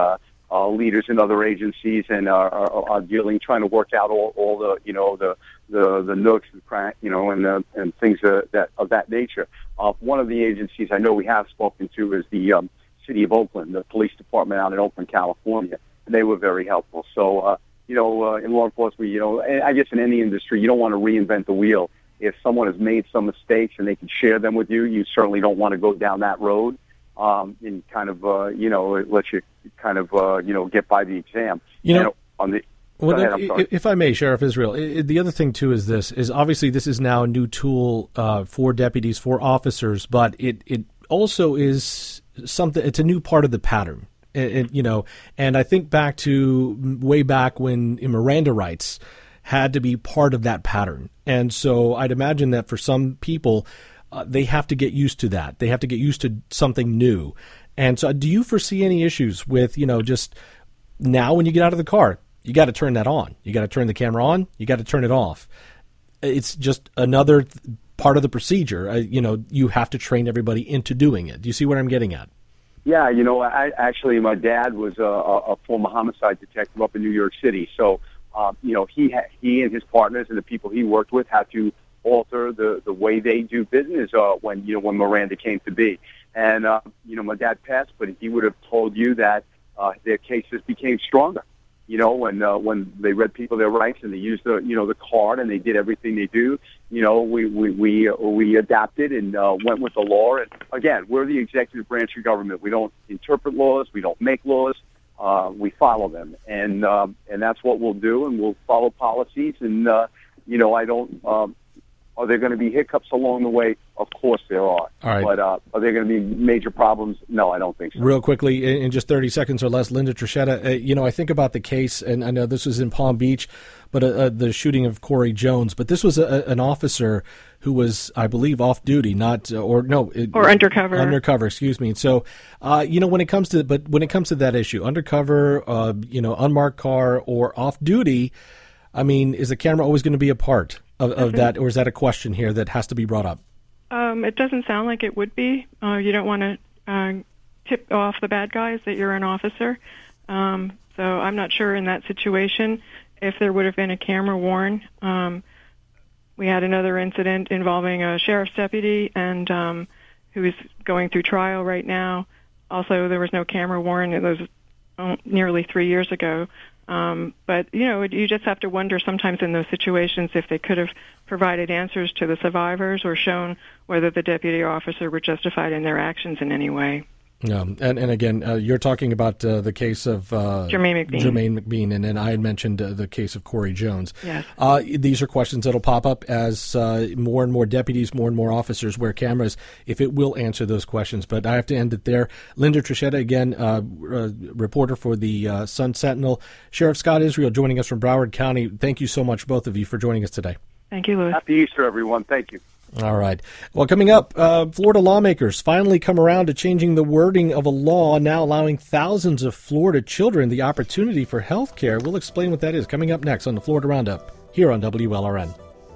[SPEAKER 10] uh, leaders in other agencies and are, are, are dealing, trying to work out all, all the, you know, the the the nooks and crack, you know, and uh, and things uh, that of that nature. Uh, one of the agencies I know we have spoken to is the um, City of Oakland, the police department out in Oakland, California. And they were very helpful. So, uh, you know, uh, in law enforcement, you know, I guess in any industry, you don't want to reinvent the wheel. If someone has made some mistakes and they can share them with you, you certainly don't want to go down that road. Um, and kind of, uh, you know, it lets you kind of, uh, you know, get by the exam.
[SPEAKER 1] You know,
[SPEAKER 10] and on the
[SPEAKER 1] well,
[SPEAKER 10] ahead,
[SPEAKER 1] if, if I may, Sheriff Israel, it, the other thing too is this: is obviously this is now a new tool uh, for deputies, for officers, but it it also is something. It's a new part of the pattern, it, it, you know. And I think back to way back when Miranda rights had to be part of that pattern, and so I'd imagine that for some people. Uh, they have to get used to that. They have to get used to something new. And so do you foresee any issues with, you know, just now when you get out of the car, you got to turn that on. You got to turn the camera on. You got to turn it off. It's just another th- part of the procedure. Uh, you know, you have to train everybody into doing it. Do you see what I'm getting at?
[SPEAKER 10] Yeah, you know, I actually, my dad was a, a former homicide detective up in New York City. So, um, you know, he ha- he and his partners and the people he worked with had to alter the, the way they do business uh, when, you know, when Miranda came to be. And, uh, you know, my dad passed, but he would have told you that uh, their cases became stronger, you know, when uh, when they read people their rights and they used the, you know, the card and they did everything they do. You know, we we we, uh, we adapted and uh, went with the law. And, again, we're the executive branch of government. We don't interpret laws. We don't make laws. Uh, we follow them. And, um, and that's what we'll do, and we'll follow policies. And, uh, you know, I don't um, – are there going to be hiccups along the way? Of course there are.
[SPEAKER 1] All right.
[SPEAKER 10] But uh, are there going to be major problems? No, I don't think so.
[SPEAKER 1] Real quickly, in, in just thirty seconds or less, Linda Trichetta, uh, you know, I think about the case, and I know this was in Palm Beach, but uh, uh, the shooting of Corey Jones. But this was a, an officer who was, I believe, off duty, not, uh, or no. It,
[SPEAKER 11] or undercover.
[SPEAKER 1] Undercover, excuse me. So, uh, you know, when it comes to, but when it comes to that issue, undercover, uh, you know, unmarked car or off duty, I mean, is the camera always going to be a part of, of that, or is that a question here that has to be brought up?
[SPEAKER 11] Um, it doesn't sound like it would be. Uh, you don't want to uh, tip off the bad guys that you're an officer. Um, so I'm not sure in that situation if there would have been a camera worn. Um, we had another incident involving a sheriff's deputy, and um, who is going through trial right now. Also, there was no camera worn. It was oh, nearly three years ago. Um, but, you know, you just have to wonder sometimes in those situations if they could have provided answers to the survivors or shown whether the deputy officer were justified in their actions in any way.
[SPEAKER 1] Yeah, and, and again, uh, you're talking about uh, the case of uh,
[SPEAKER 11] Jermaine McBean.
[SPEAKER 1] Jermaine McBean, and then I had mentioned uh, the case of Corey Jones.
[SPEAKER 11] Yes.
[SPEAKER 1] Uh, these are questions that will pop up as uh, more and more deputies, more and more officers wear cameras, if it will answer those questions. But I have to end it there. Linda Trichetta, again, uh, uh, reporter for the uh, Sun Sentinel. Sheriff Scott Israel joining us from Broward County. Thank you so much, both of you, for joining us today.
[SPEAKER 11] Thank you, Louis.
[SPEAKER 10] Happy Easter, everyone. Thank you.
[SPEAKER 1] All right. Well, coming up, uh, Florida lawmakers finally come around to changing the wording of a law now allowing thousands of Florida children the opportunity for health care. We'll explain what that is coming up next on the Florida Roundup here on W L R N.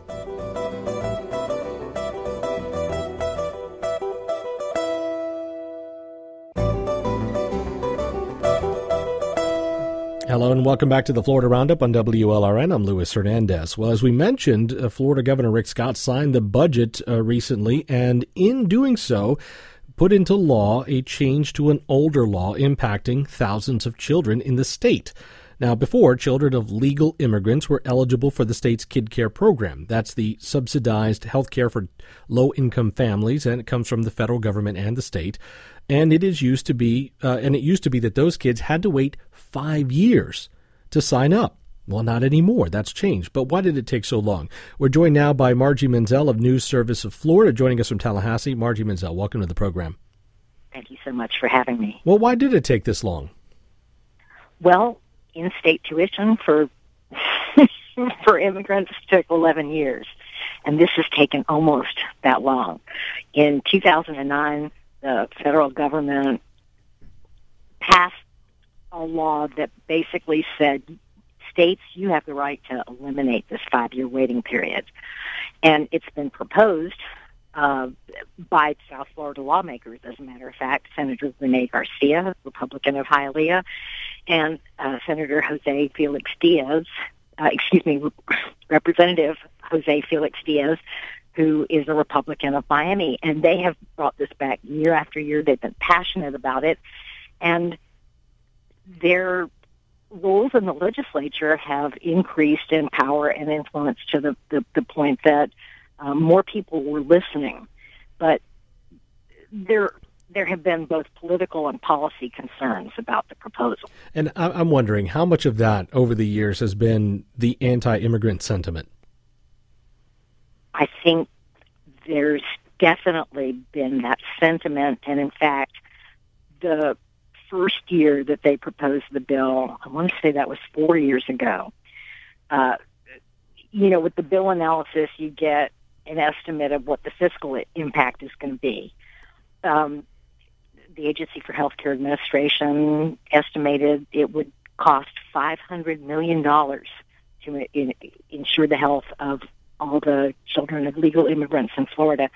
[SPEAKER 1] Hello and welcome back to the Florida Roundup on W L R N. I'm Luis Hernandez. Well, as we mentioned, uh, Florida Governor Rick Scott signed the budget uh, recently, and in doing so, put into law a change to an older law impacting thousands of children in the state. Now, before, children of legal immigrants were eligible for the state's Kid Care program. That's the subsidized health care for low-income families, and it comes from the federal government and the state. And it is used to be, uh, and it used to be that those kids had to wait five years to sign up. Well, not anymore. That's changed. But why did it take so long? We're joined now by Margie Menzel of News Service of Florida, joining us from Tallahassee. Margie Menzel, welcome to the program.
[SPEAKER 12] Thank you so much for having me.
[SPEAKER 1] Well, why did it take this long?
[SPEAKER 12] Well, in-state tuition for for immigrants took eleven years, and this has taken almost that long. In two thousand nine, the federal government passed a law that basically said, states, you have the right to eliminate this five-year waiting period. And it's been proposed uh, by South Florida lawmakers, as a matter of fact, Senator Rene Garcia, Republican of Hialeah, and uh, Senator Jose Felix Diaz, uh, excuse me, Representative Jose Felix Diaz, who is a Republican of Miami. And they have brought this back year after year. They've been passionate about it. And their roles in the legislature have increased in power and influence to the, the, the point that um, more people were listening. But there there have been both political and policy concerns about the proposal.
[SPEAKER 1] And I'm wondering how much of that over the years has been the anti-immigrant sentiment?
[SPEAKER 12] I think there's definitely been that sentiment. And in fact, the first year that they proposed the bill, I want to say that was four years ago, uh, you know, with the bill analysis, you get an estimate of what the fiscal impact is going to be. Um, the Agency for Healthcare Administration estimated it would cost five hundred million dollars to in, ensure the health of all the children of legal immigrants in Florida.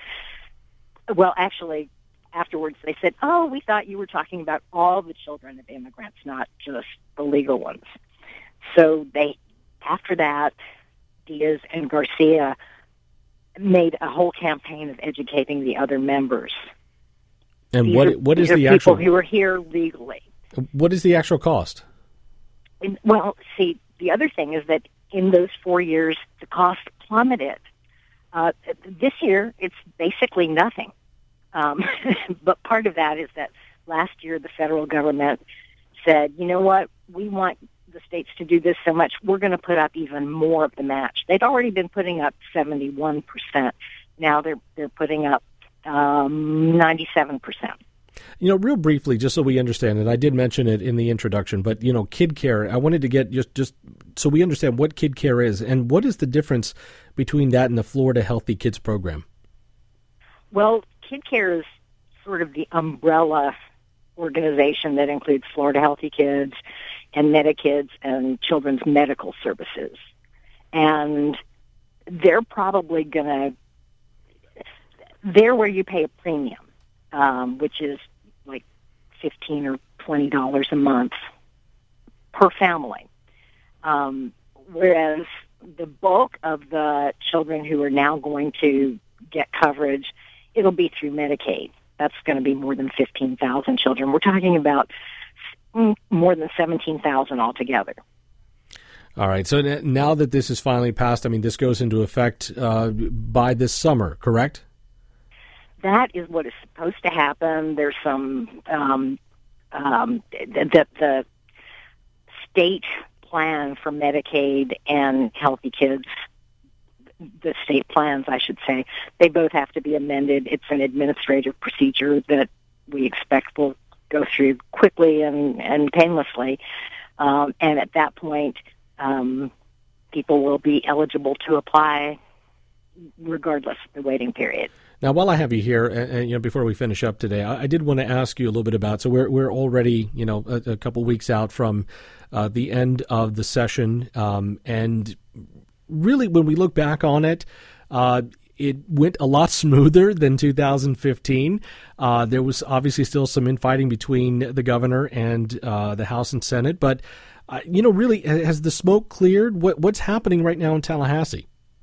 [SPEAKER 12] Well, actually, afterwards they said, oh, we thought you were talking about all the children of immigrants, not just the legal ones. So they, after that, Diaz and Garcia made a whole campaign of educating the other members.
[SPEAKER 1] And
[SPEAKER 12] these
[SPEAKER 1] what
[SPEAKER 12] are,
[SPEAKER 1] what is
[SPEAKER 12] these
[SPEAKER 1] the
[SPEAKER 12] are
[SPEAKER 1] actual
[SPEAKER 12] people who are here legally?
[SPEAKER 1] What is the actual cost?
[SPEAKER 12] And, well, see, the other thing is that in those four years, the cost plummeted. Uh, this year, it's basically nothing. Um, but part of that is that last year the federal government said, you know what, we want the states to do this so much, we're going to put up even more of the match. They'd already been putting up seventy-one percent. Now they're they're putting up um, ninety-seven percent.
[SPEAKER 1] You know, real briefly, just so we understand, and I did mention it in the introduction, but, you know, Kid Care, I wanted to get just, just so we understand what Kid Care is and what is the difference between that and the Florida Healthy Kids program?
[SPEAKER 12] Well, Kid Care is sort of the umbrella organization that includes Florida Healthy Kids and MediKids and Children's Medical Services. And they're probably going to, they're where you pay a premium, um, which is like fifteen or twenty dollars a month per family. Um, whereas the bulk of the children who are now going to get coverage, it'll be through Medicaid. That's going to be more than fifteen thousand children. We're talking about more than seventeen thousand altogether.
[SPEAKER 1] All right. So now that this is finally passed, I mean, this goes into effect uh, by this summer, correct?
[SPEAKER 12] That is what is supposed to happen. There's some um, um, that the state plan for Medicaid and Healthy Kids, the state plans, I should say, they both have to be amended. It's an administrative procedure that we expect will go through quickly and, and painlessly. Um, and at that point, um, people will be eligible to apply regardless of the waiting period.
[SPEAKER 1] Now, while I have you here, and, and you know, before we finish up today, I, I did want to ask you a little bit about. So we're we're already, you know, a, a couple weeks out from uh, the end of the session, um, and really, when we look back on it, uh, it went a lot smoother than two thousand fifteen. Uh, there was obviously still some infighting between the governor and uh, the House and Senate, but uh, you know, really, has the smoke cleared? What what's happening right now in Tallahassee?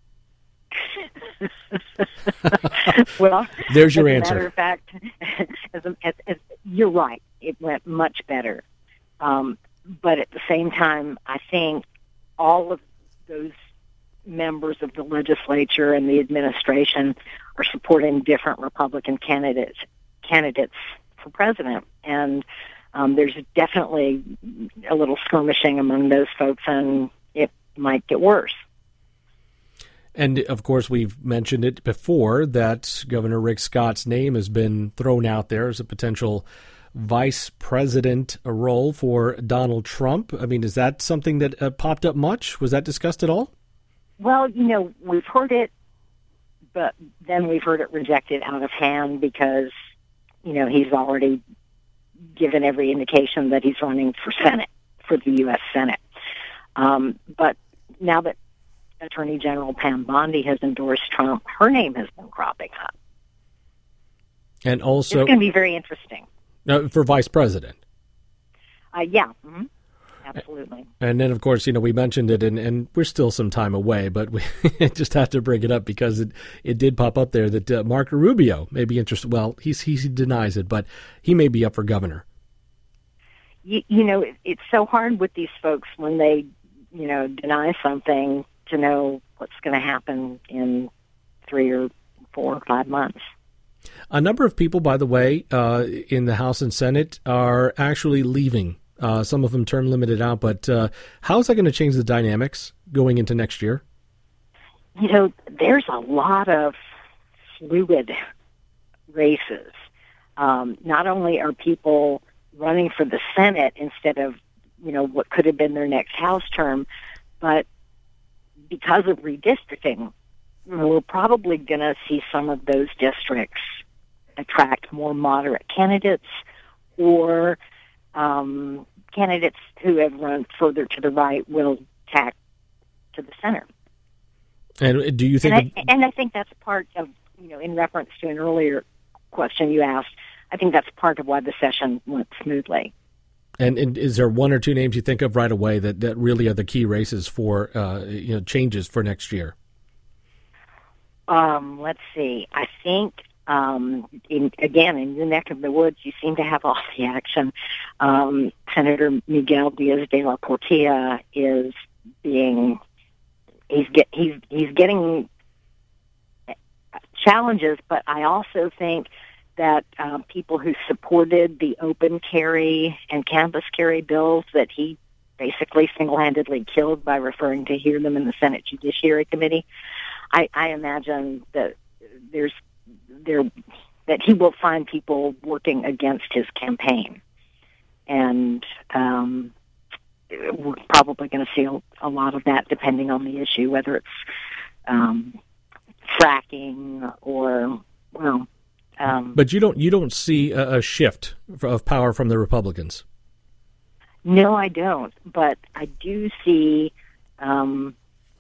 [SPEAKER 12] Well,
[SPEAKER 1] there's your
[SPEAKER 12] as
[SPEAKER 1] answer.
[SPEAKER 12] A matter of fact, as, a, as, as you're right, it went much better. Um, but at the same time, I think all of those members of the legislature and the administration are supporting different Republican candidates candidates for president, and um, there's definitely a little skirmishing among those folks, and it might get worse.
[SPEAKER 1] And, of course, we've mentioned it before that Governor Rick Scott's name has been thrown out there as a potential vice president role for Donald Trump. I mean, is that something that uh, popped up much? Was that discussed at all?
[SPEAKER 12] Well, you know, we've heard it, but then we've heard it rejected out of hand because, you know, he's already given every indication that he's running for Senate, for the U S Senate. Um, but now that Attorney General Pam Bondi has endorsed Trump, her name has been cropping up.
[SPEAKER 1] And also,
[SPEAKER 12] it's going to be very interesting.
[SPEAKER 1] Uh, for vice president.
[SPEAKER 12] Uh, yeah, mm-hmm. Absolutely.
[SPEAKER 1] And then, of course, you know, we mentioned it, and, and we're still some time away, but we just have to bring it up because it, it did pop up there that uh, Marco Rubio may be interested. Well, he's, he denies it, but he may be up for governor.
[SPEAKER 12] You, you know, it, it's so hard with these folks when they, you know, deny something to know what's going to happen in three or four or five months.
[SPEAKER 1] A number of people, by the way, uh, in the House and Senate are actually leaving. Uh, some of them term limited out, but uh, how is that going to change the dynamics going into next year?
[SPEAKER 12] You know, there's a lot of fluid races. Um, not only are people running for the Senate instead of, you know, what could have been their next House term, but because of redistricting, we're probably going to see some of those districts attract more moderate candidates or Um, candidates who have run further to the right will tack to the center.
[SPEAKER 1] And do you think?
[SPEAKER 12] And I, and I think that's part of, you know, in reference to an earlier question you asked, I think that's part of why the session went smoothly.
[SPEAKER 1] And, and is there one or two names you think of right away that, that really are the key races for uh, you know changes for next year?
[SPEAKER 12] Um, let's see. I think. Um, in, again, in your neck of the woods, you seem to have all the action. Um, Senator Miguel Diaz de la Portilla is being, he's get, he's, he's getting challenges, but I also think that uh, people who supported the open carry and campus carry bills that he basically single-handedly killed by referring to hear them in the Senate Judiciary Committee, I, I imagine that there's there that he will find people working against his campaign, and um, we're probably going to see a, a lot of that depending on the issue, whether it's um, fracking or well. Um,
[SPEAKER 1] but you don't you don't see a, a shift of power from the Republicans.
[SPEAKER 12] No, I don't. But I do see um,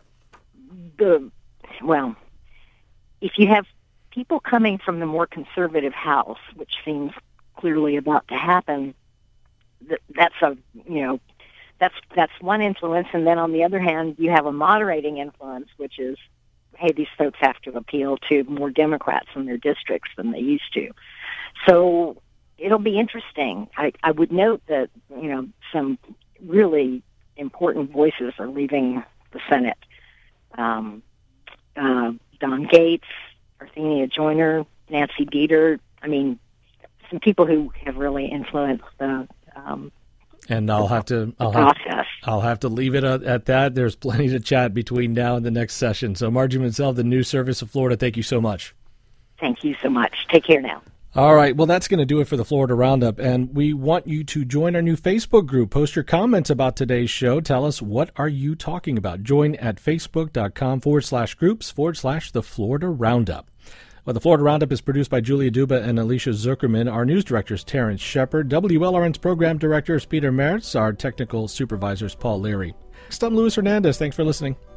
[SPEAKER 12] the well, if you have people coming from the more conservative House, which seems clearly about to happen, that, that's a you know that's that's one influence, and then on the other hand, you have a moderating influence, which is, hey, these folks have to appeal to more Democrats in their districts than they used to. So it'll be interesting. I, I would note that you know some really important voices are leaving the Senate. Um, uh, Don Gates, Arthenia Joyner, Nancy Dieter. I mean, some people who have really influenced the um,
[SPEAKER 1] and I'll have to I'll
[SPEAKER 12] process.
[SPEAKER 1] have, I'll have to leave it at, at that. There's plenty to chat between now and the next session. So Margie Menzel, the News Service of Florida, thank you so much.
[SPEAKER 12] Thank you so much. Take care now.
[SPEAKER 1] All right. Well, that's going to do it for the Florida Roundup. And we want you to join our new Facebook group. Post your comments about today's show. Tell us, what are you talking about? Join at facebook.com forward slash groups forward slash the Florida Roundup. Well, the Florida Roundup is produced by Julia Duba and Alicia Zuckerman. Our news director is Terrence Shepard. W L R N's program director is Peter Meritz. Our technical supervisor is Paul Leary. Next, I'm Luis Hernandez. Thanks for listening.